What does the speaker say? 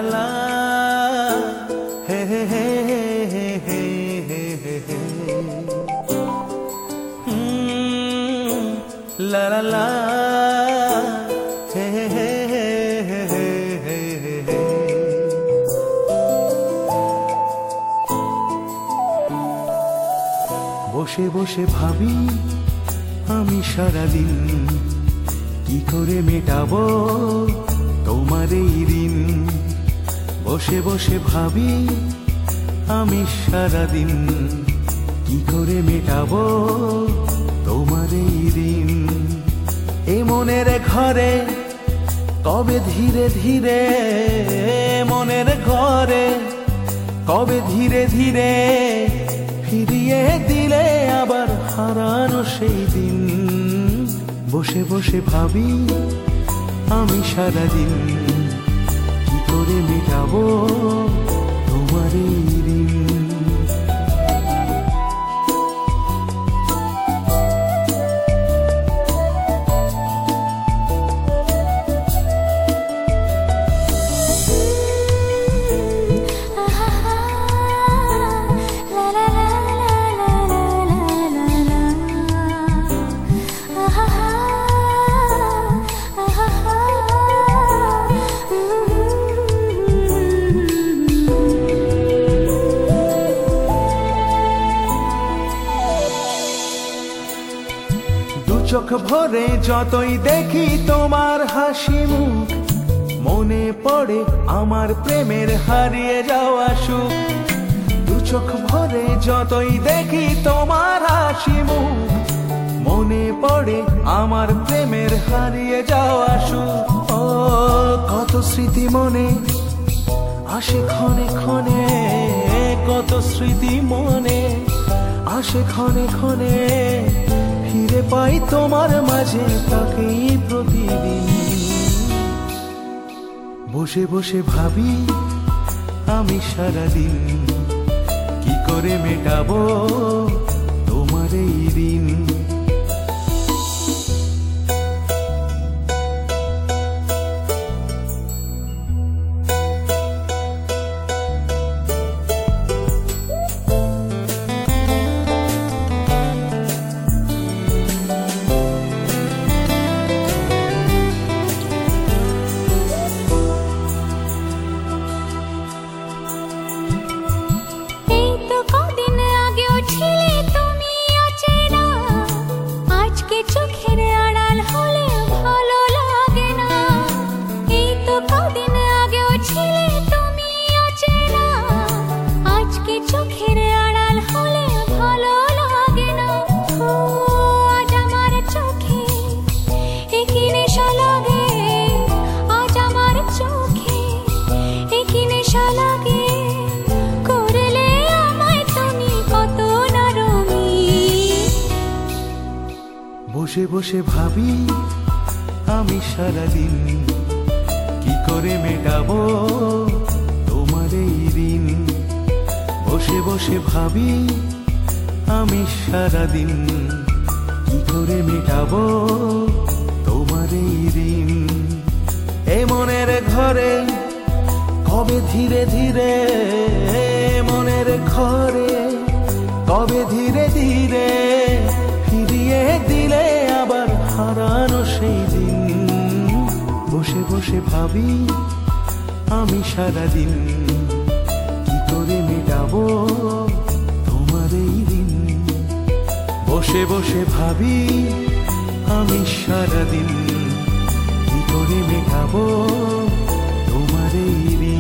লা হে হে হে হে হে হে হে লা লা লা হে হে হে হে হে হে। বসে বসে ভাবি আমি সারাদিন কি করে মেটাবো তোমার এই ঋণ। বসে বসে ভাবি আমি সারাদিন কি করে মেটাবো তোমার এই ঋণ। এ মনের ঘরে কবে ধীরে ধীরে, মনের ঘরে কবে ধীরে ধীরে ফিরিয়ে দিলে আবার হারানো সেই দিন। বসে বসে ভাবি আমি সারাদিন কি করে মেটাবো তোমার এই ঋণ। চোখ ভরে যতই দেখি তোমার হাসি মুখ, মনে পড়ে আমার প্রেমের হারিয়ে যাওয়া সুখ। দু চোখ ভরে যতই দেখি তোমার হাসি মুখ, মনে পড়ে আমার প্রেমের হারিয়ে যাওয়া সুখ। ও কত স্মৃতি মনে আসে ক্ষণে ক্ষণে, কত স্মৃতি মনে আসে ক্ষণে ক্ষণে, ফিরে পাই তোমার মাঝে তাকে প্রতিদিন। বসে বসে ভাবি আমি সারাদিন কি করে মেটাবো তোমার এই ঋণ। বসে বসে ভাবি আমি সারাদিন কি করে মেটাবো তোমার এই ঋণ। বসে বসে ভাবি আমি সারাদিন কি করে মেটাবো তোমার এই ঋণ। এ মনের ঘরে কবে ধীরে ধীরে, মনের ঘরে কবে ধীরে ধীরে ফিরিয়ে দিলে আবার হারানো সেই দিন। বসে বসে ভাবি আমি সারাদিন কি করে মেটাবো তোমার এই ঋণ। বসে বসে ভাবি আমি সারাদিন কি করে মেটাবো তোমার এই ঋণ।